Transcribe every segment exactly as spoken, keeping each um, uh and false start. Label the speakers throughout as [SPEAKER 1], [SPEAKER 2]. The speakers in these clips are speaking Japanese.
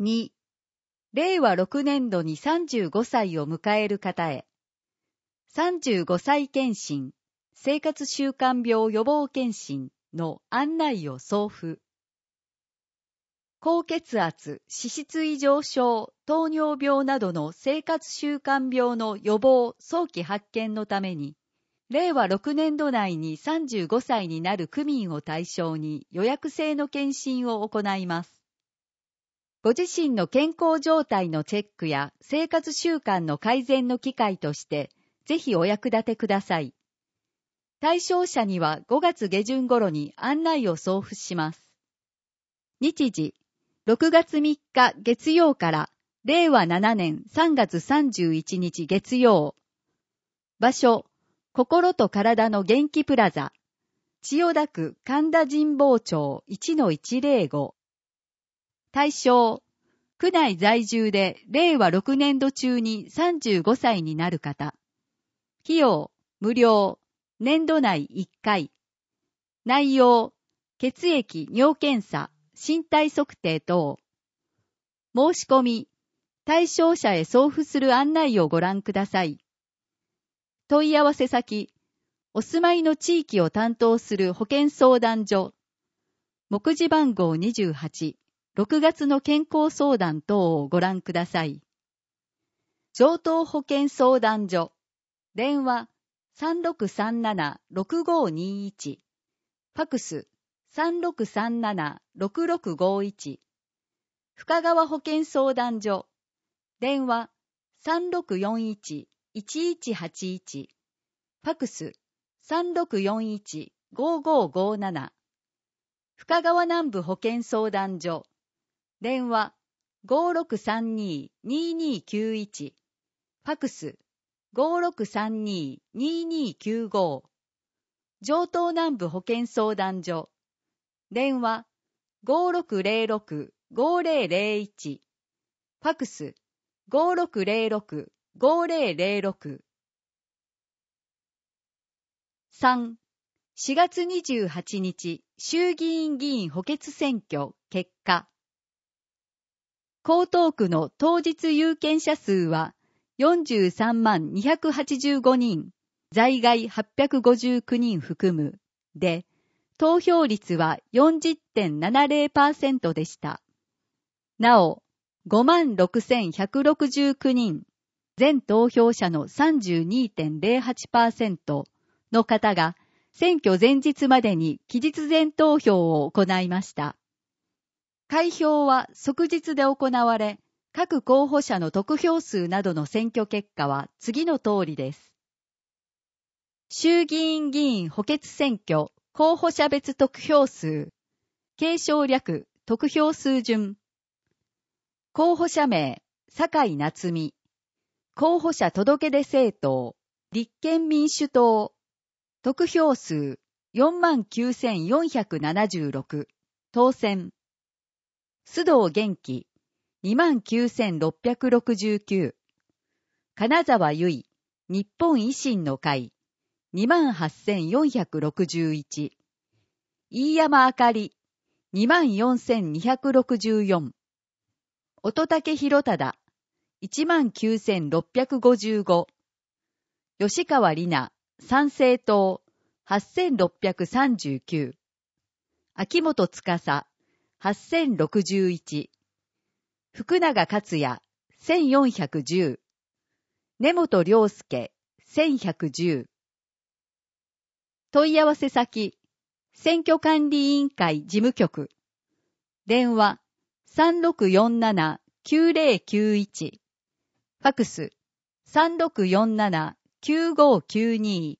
[SPEAKER 1] に、れいわろくねんどにさんじゅうごさいを迎える方へ、さんじゅうごさい検診、生活習慣病予防検診の案内を送付。高血圧、脂質異常症、糖尿病などの生活習慣病の予防・早期発見のために、れいわろくねんど内にさんじゅうごさいになる区民を対象に予約制の検診を行います。ご自身の健康状態のチェックや生活習慣の改善の機会として、ぜひお役立てください。対象者にはごがつげじゅん頃に案内を送付します。日時、ろくがつみっか月曜かられいわななねんさんがつさんじゅういちにち月曜。場所、心と体の元気プラザ、千代田区神田神保町 いちのいちぜろご。対象、区内在住でれいわろくねんど中にさんじゅうごさいになる方。費用、無料、年度内いっかい。内容、血液、尿検査、身体測定等。申し込み、対象者へ送付する案内をご覧ください。問い合わせ先、お住まいの地域を担当する保健相談所。目次番号にじゅうはち、ろくがつの健康相談等をご覧ください。上東保健相談所。電話 さんろくさんななろくごにいち。ファクス さんろくさんななろくろくごいち。深川保健相談所。電話 さんろくよんいちいちいちはちいち。ファクス さんろくよんいちごごごなな。深川南部保健相談所。電話 ごろくさんにににきゅういち。ファクス ごろくさんにににきゅうご。上東南部保健相談所。電話 ごろくぜろろくごぜろぜろいち。ファクス ごろくぜろろくごぜろぜろろく。さん、しがつにじゅうはちにち衆議院議員補欠選挙結果。江東区の当日有権者数はよんじゅうさんまんにひゃくはちじゅうごにん、在外はっぴゃくごじゅうきゅうにん含むで、投票率は よんじゅってんななぜろパーセント でした。なお、ごまんろくせんひゃくろくじゅうきゅうにん、全投票者の さんじゅうにてんぜろはちパーセント の方が選挙前日までに期日前投票を行いました。開票は即日で行われ、各候補者の得票数などの選挙結果は次の通りです。衆議院議員補欠選挙候補者別得票数、継承略得票数順。候補者名、酒井夏実。候補者届出政党、立憲民主党。得票数、よんまんきゅうせんよんひゃくななじゅうろく。当選。須藤元気、にまんきゅうせんろっぴゃくろくじゅうきゅう。金沢由衣、日本維新の会、にまんはっせんよんひゃくろくじゅういち。飯山あかり、にまんよんせんにひゃくろくじゅうよん。乙武博忠、いちまんきゅうせんろっぴゃくごじゅうご。吉川里奈、参政党、はっせんろっぴゃくさんじゅうきゅう。秋元司、はっせんろくじゅういち。福永克也、せんよんひゃくじゅう。根本良介、せんひゃくじゅう。問い合わせ先、選挙管理委員会事務局。電話 さんろくよんななきゅうぜろきゅういち。ファクス さんろくよんななきゅうごきゅうに。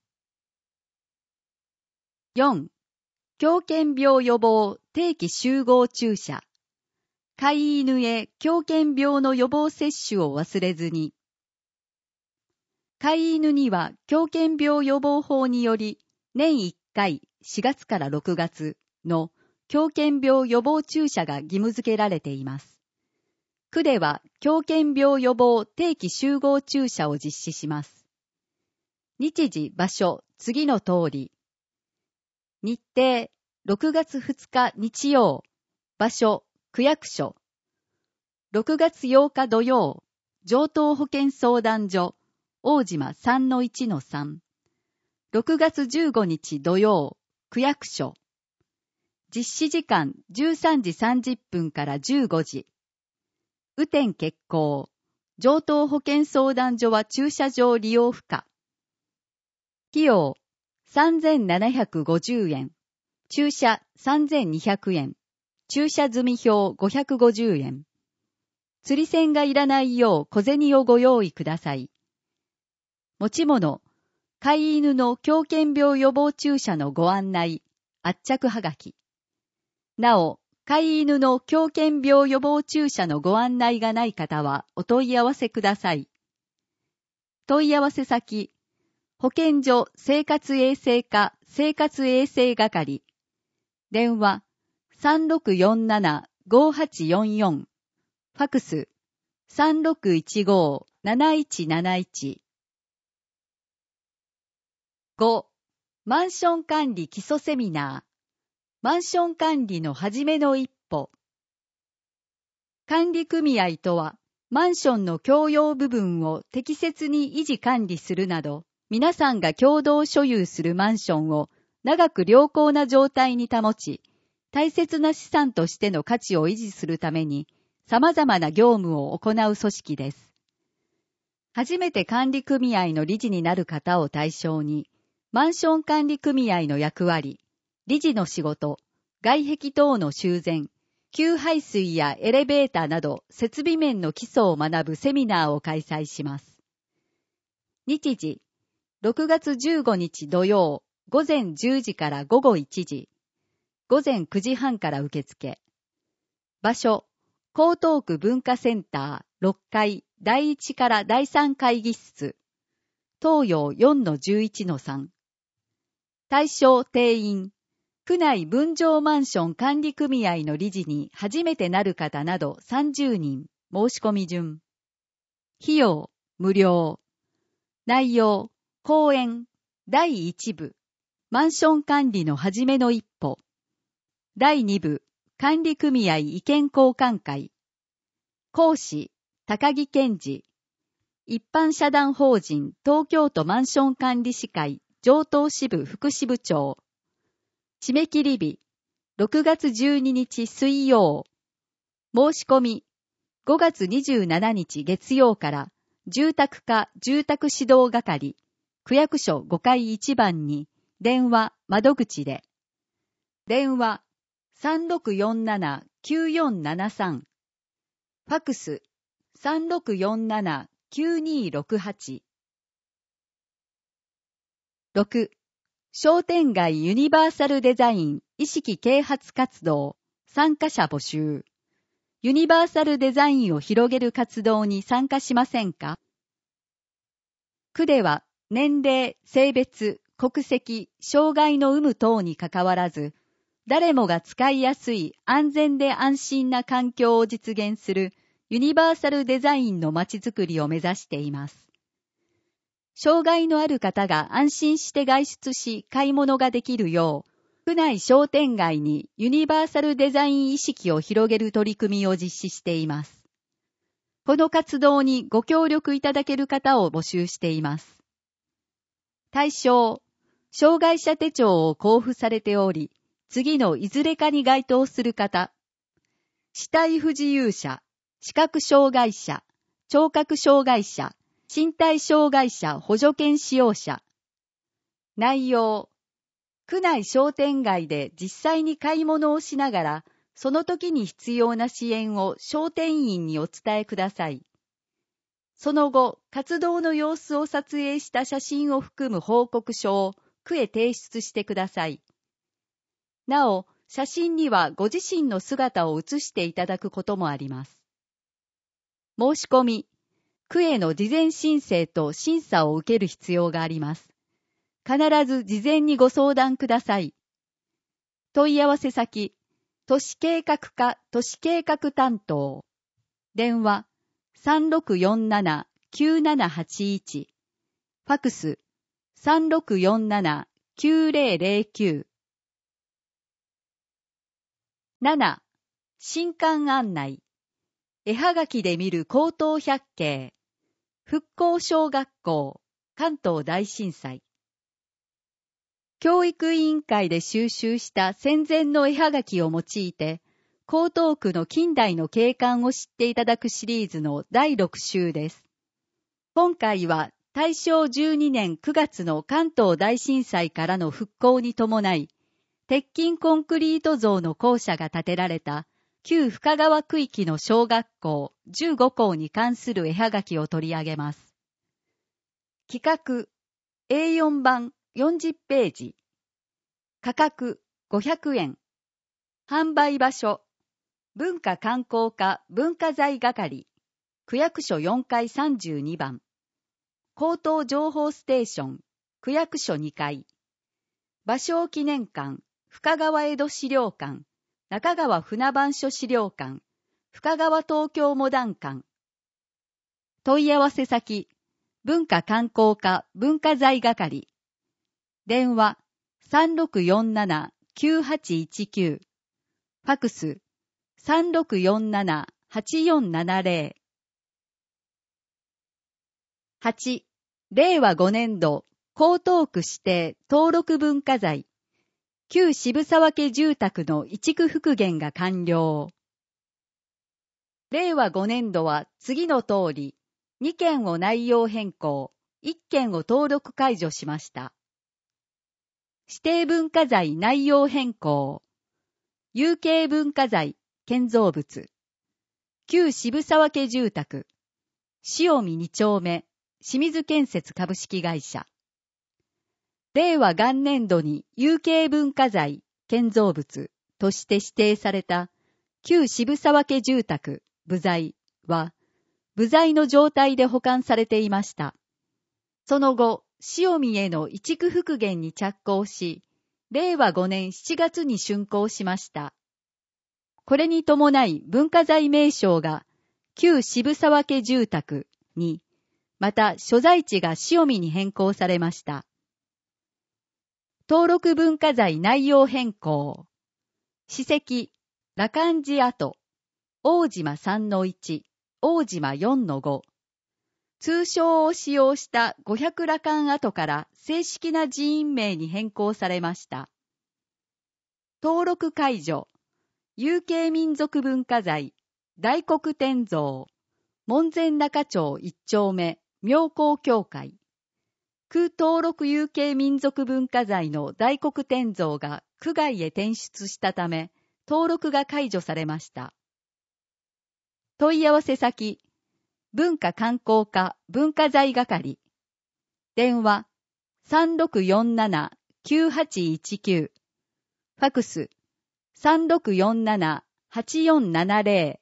[SPEAKER 1] よん. 狂犬病予防定期集合注射。飼い犬へ狂犬病の予防接種を忘れずに。飼い犬には狂犬病予防法により年いっかいしがつからろくがつの狂犬病予防注射が義務付けられています。区では狂犬病予防定期集合注射を実施します。日時、場所、次の通り。日程、ろくがつふつか日曜。場所、区役所。 ろくがつようか土曜、上東保健相談所、大島 さんのいちのさん。ろくがつじゅうごにち土曜、区役所。実施時間じゅうさんじさんじゅっぷんからじゅうごじ。雨天決行。上東保健相談所は駐車場利用不可。費用さんぜんななひゃくごじゅうえん。駐車さんぜんにひゃくえん。駐車済み票ごひゃくごじゅうえん。釣り銭がいらないよう小銭をご用意ください。持ち物、飼い犬の狂犬病予防注射のご案内、圧着はがき。なお、飼い犬の狂犬病予防注射のご案内がない方はお問い合わせください。問い合わせ先、保健所生活衛生課生活衛生係。電話 さんろくよんななごはちよんよん。ファクス さんろくいちごなないちなないち。ご. マンション管理基礎セミナー。マンション管理のはじめの一歩。管理組合とは、マンションの共用部分を適切に維持管理するなど、皆さんが共同所有するマンションを長く良好な状態に保ち、大切な資産としての価値を維持するために、様々な業務を行う組織です。初めて管理組合の理事になる方を対象に、マンション管理組合の役割、理事の仕事、外壁等の修繕、給排水やエレベーターなど設備面の基礎を学ぶセミナーを開催します。日時、ろくがつじゅうごにち土曜、ごぜんじゅうじからごごいちじ、ごぜんくじはんから受付。場所、江東区文化センターろっかいだいいちからだいさん会議室。東洋 よんのじゅういちのさん。対象定員。区内分譲マンション管理組合の理事に初めてなる方などさんじゅうにん。申し込み順。費用、無料。内容、講演。だいいち部。マンション管理のはじめの一歩。だいに部。管理組合意見交換会。講師、高木健二。一般社団法人東京都マンション管理士会上東支部副支部長。締め切り日、ろくがつじゅうににち水曜。申し込み、ごがつにじゅうしちにち月曜から住宅課住宅指導係、区役所ごかいいちばんに電話窓口で。電話 さんろくよんななきゅうよんななさん。ファクス さんろくよんななきゅうにろくはち。ろく. 商店街ユニバーサルデザイン意識啓発活動参加者募集。ユニバーサルデザインを広げる活動に参加しませんか？区では年齢、性別、国籍、障害の有無等にかかわらず、誰もが使いやすい安全で安心な環境を実現するユニバーサルデザインのまちづくりを目指しています。障害のある方が安心して外出し買い物ができるよう、区内商店街にユニバーサルデザイン意識を広げる取り組みを実施しています。この活動にご協力いただける方を募集しています。対象、障害者手帳を交付されており、次のいずれかに該当する方。視体不自由者、視覚障害者、聴覚障害者、身体障害者補助犬使用者。内容、区内商店街で実際に買い物をしながら、その時に必要な支援を商店員にお伝えください。その後、活動の様子を撮影した写真を含む報告書を区へ提出してください。なお、写真にはご自身の姿を写していただくこともあります。申し込み、区への事前申請と審査を受ける必要があります。必ず事前にご相談ください。問い合わせ先、都市計画課都市計画担当。電話 さんろくよんななきゅうななはちいち。ファクス さんろくよんななきゅうぜろぜろきゅう。なな. 新館案内。 絵はがきで見る高等百景。復興小学校、関東大震災。教育委員会で収集した戦前の絵はがきを用いて、江東区の近代の景観を知っていただくシリーズのだいろく週です。今回は大正じゅうにねんくがつの関東大震災からの復興に伴い、鉄筋コンクリート造の校舎が建てられた旧深川区域の小学校じゅうごこうに関する絵はがきを取り上げます。企画 エーよん 版よんじゅっページ。価格ごひゃくえん。販売場所文化観光課文化財係区役所よんかいさんじゅうにばん。高等情報ステーション区役所にかい。芭蕉記念館深川江戸資料館中川船番所資料館深川東京モダン館。問い合わせ先文化観光課文化財係。電話 さんろくよんななきゅうはちいちきゅう。ファクス さんろくよんななはちよんななゼロ。はち. れいわごねんど江東区指定登録文化財旧渋沢家住宅の移築復元が完了。れいわごねんどは次の通りにけんを内容変更、いっけんを登録解除しました。指定文化財内容変更。有形文化財建造物。旧渋沢家住宅。塩見に丁目。清水建設株式会社。れいわ元年度に有形文化財建造物として指定された旧渋沢家住宅部材は部材の状態で保管されていました。その後、塩見への移築復元に着工し、れいわごねんしちがつに竣工しました。これに伴い文化財名称が旧渋沢家住宅に、また所在地が塩見に変更されました。登録文化財内容変更。史跡、羅漢寺跡、大島 さんのいち、大島 よんのご。通称を使用した五百羅漢跡から正式な寺院名に変更されました。登録解除。有形民族文化財、大黒天像、門前仲町いっ丁目、妙高教会。区登録有形民族文化財の大黒天像が区外へ転出したため、登録が解除されました。問い合わせ先、文化観光課文化財係。電話 さんろくよんななきゅうはちいちきゅう。ファクス さんろくよんななはちよんななゼロ。